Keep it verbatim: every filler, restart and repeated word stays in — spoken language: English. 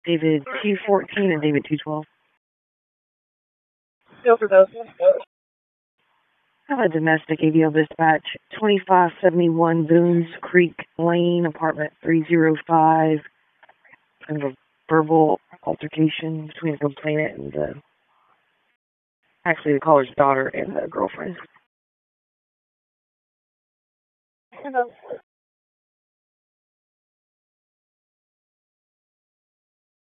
David two fourteen and David two twelve. Still for those. I have a domestic A V L dispatch, twenty-five seventy-one Boones Creek Lane, apartment three oh five. Kind of a verbal altercation between the complainant and the, actually the caller's daughter and the girlfriend. Hello.